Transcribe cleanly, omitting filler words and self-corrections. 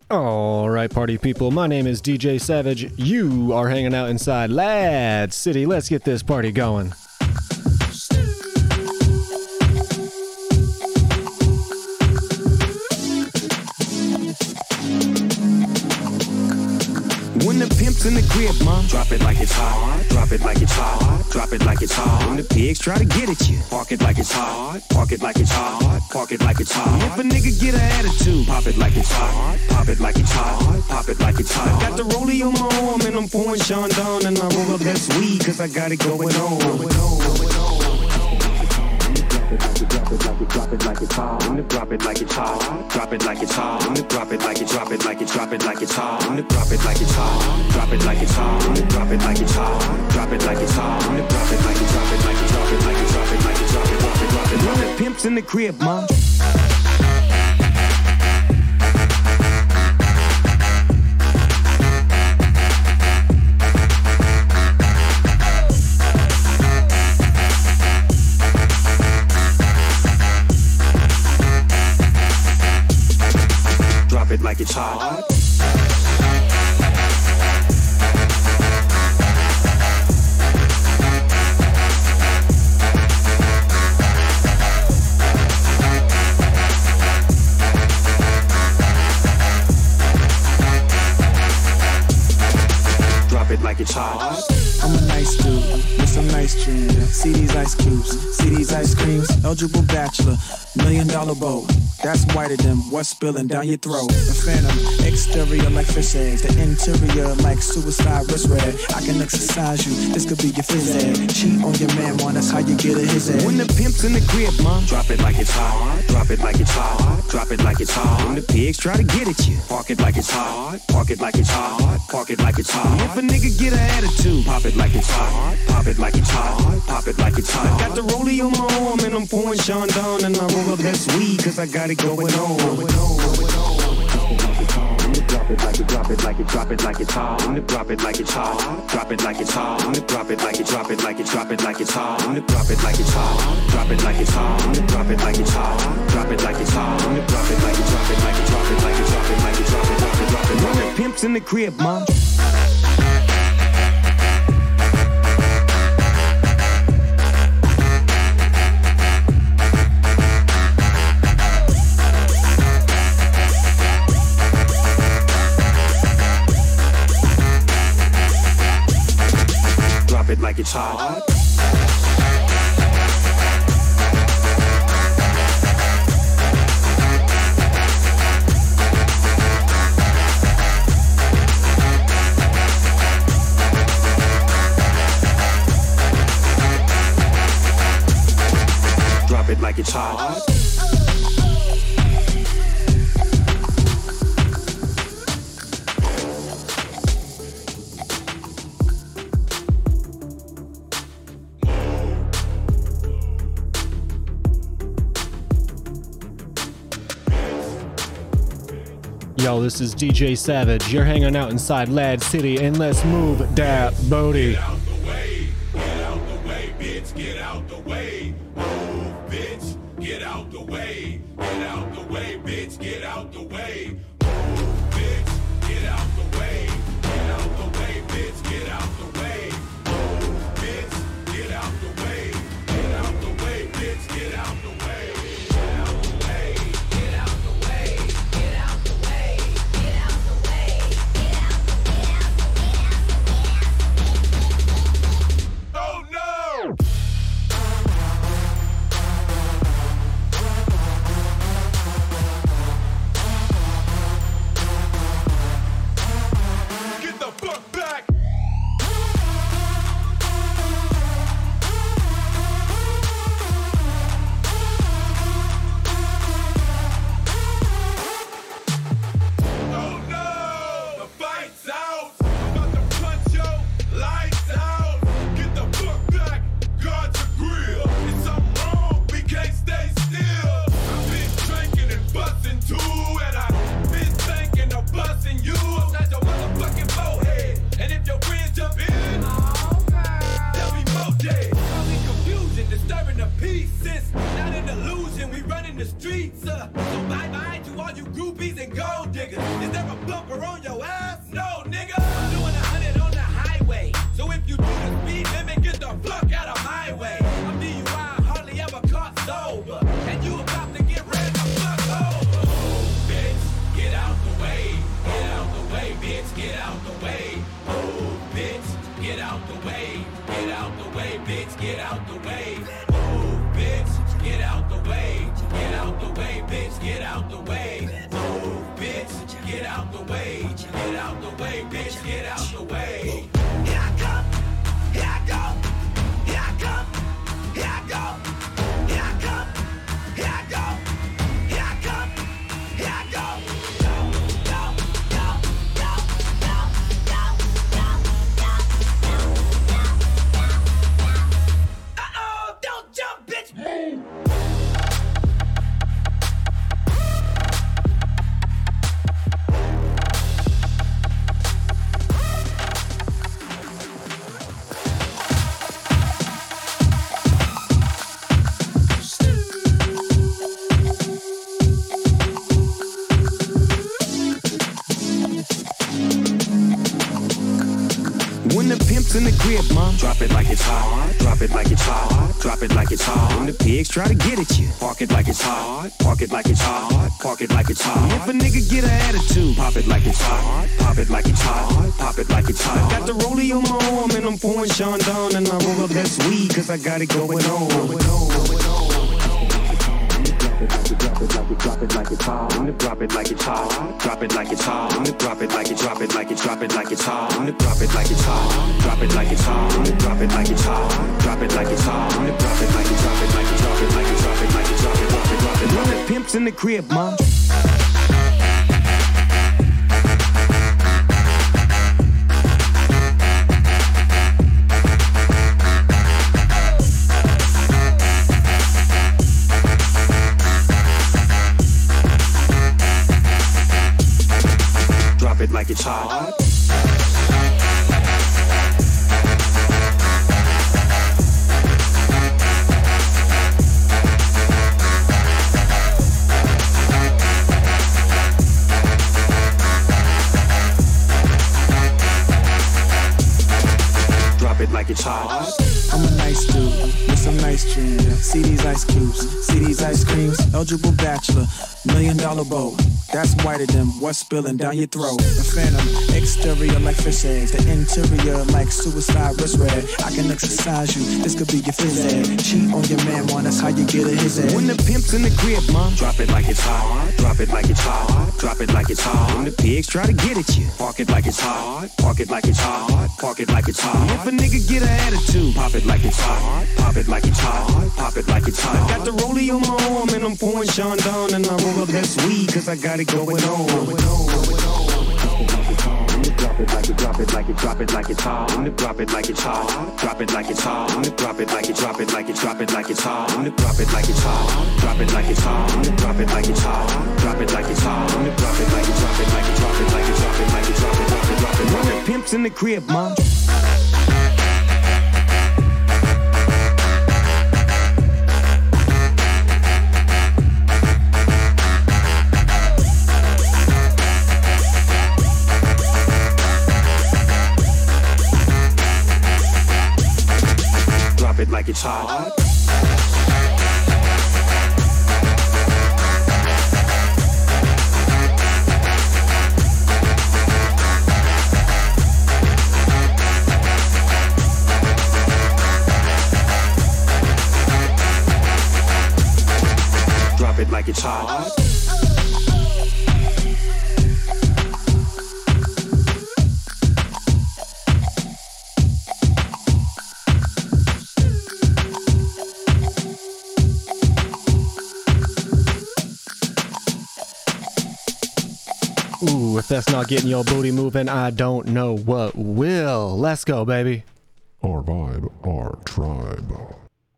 All right, party people, my name is DJ Savage. You are hanging out inside Lad City. Let's get this party going. When the pimp's in the crib, mom, drop it like it's hot. Drop it like it's hot. Drop it like it's hot. When the pigs try to get at you, park it like it's hot. Park it like it's hot. Park it like it's hot. If a nigga get an attitude, pop it like it's hot. Pop it like it's hot. Pop it like it's hot. Got the rollie on my arm and I'm pouring Sean down and I roll up that weed cause I got it going on. Drop it like it's hot. Drop it like it's hot. Drop it like it's hot. Drop it like it, drop it like it, drop it like it's hot. Drop it like it's hot. Drop it like it's hot. Drop it like it's hot. Drop it like it's hot. Drop it like it, drop it like it, drop it like it, drop it like it, drop it, drop it, drop it. When the pimp's in the crib, mom. Like it's hot. Drop it like it's hot. I'm a nice dude with some nice dreams. See these ice cubes, see these ice creams. Eligible bachelor, $1 million boat. That's whiter than what's spilling down your throat. The phantom, exterior like fish eggs. The interior like suicide wrist red. I can exercise you, this could be your phys ed. Cheat on your man, man, that's how you get a his head. When the pimp's in the crib, mom, drop it like it's hot. Drop it like it's hot. Drop it like it's hot. When the pigs try to get at you, park it like it's hot. Park it like it's hot. Park it like it's hot. If a nigga get an attitude, pop it like it's hot. Pop it like it's hot. Pop it like it's hot. Got the rollie on my arm and I'm pouring Sean down and I roll up that weed cause I got it going on. Drop it like it, drop it like it, drop it like it's hot. Drop it like it's hot. Drop it like it's hot. Drop it like it, drop it like it, drop it like it's hot. Drop it like it's hot. Drop it like it's hot. Drop it like it's hot. Drop it like it's hot. Drop it like it, drop it like it, drop it like it, drop it like it, drop it, drop it, drop it. When the pimp's in the crib, mom. Like it's hot. Drop it like it's hot. Yo, this is DJ Savage. You're hanging out inside Lad City, and let's move that booty. Get out the way, bitch, get out the way. Move, bitch, get out the way. Get out the way, bitch, get out the way. Move, bitch, get out the way. Get out the way, bitch, get out the way. Move, bitch, get out the way. Get out the way, bitch, get out the way. in the streets. So bye-bye to all you groupies and gold diggers. Is there a way. Move, bitch, get out the way. Get out the way, bitch, get out the way. Here I come, here I go, here I come, here I go, here I come, here I go, here I come, here I go. Uh-oh, don't jump, bitch. When the pimp's in the crib, mom, drop it like it's hot. Drop it like it's hot. Drop it like it's hot. When the pigs try to get at you, park it like it's hot. Park it like it's hot. Park it like it's hot. If a nigga get an attitude, pop it like it's hot. Pop it like it's hot. Pop it like it's hot. Got the rollie on my arm and I'm pouring Sean down and I roll up that sweet cause I got it going on. Drop it like it's hot. Drop it like it's hot. Drop it like it's hot. Drop it like it, drop it like it, drop it like it's hot. Drop it like it's hot. Drop it like it's hot. Drop it like it's hot. Drop it like it's hot. Drop it like it, drop it like it, drop it like it, drop it like it, drop it, drop it, drop it. When the pimp's in the crib, mom. Drop it like it's hot. Drop it like it's hot. I'm a nice dude with some nice dreams. See these ice cubes, see these ice creams. Eligible bachelor, $1 million bow. That's whiter than what's spilling down your throat. The phantom, exterior like fish eggs. The interior like suicide wrist red. I can exercise you, this could be your phys ed. Cheat on your man, one, that's how you get a his head. When the pimp's in the crib, mom, drop it like it's hot. Drop it like it's hot. Drop it like it's hot. When the pigs try to get at you, park it like it's hot. Park it like it's hot. Park it like it's hot. If a nigga get an attitude, pop it like it's hot. Pop it like it's hot. Pop it like it's hot. Got the rollie on my arm and I'm pouring Sean down and I roll up that sweet cause I got it going on. Drop it like it, drop it like it, drop it like it's hot. Drop it like it's hot. Drop it like it's hot. Drop it like it, drop it like it, drop it like it's hot. Drop it like it's hot. Drop it like it's hot. Drop it like it's hot. Drop it like it's hot. Drop it like it, drop it like it, drop it like it, drop it like it, drop it, drop it, drop it. When the pimp's in the crib, mom. Drop it like it's hot. Drop it like it's hot. Ooh, if that's not getting your booty moving, I don't know what will. Let's go, baby. Our vibe, our tribe.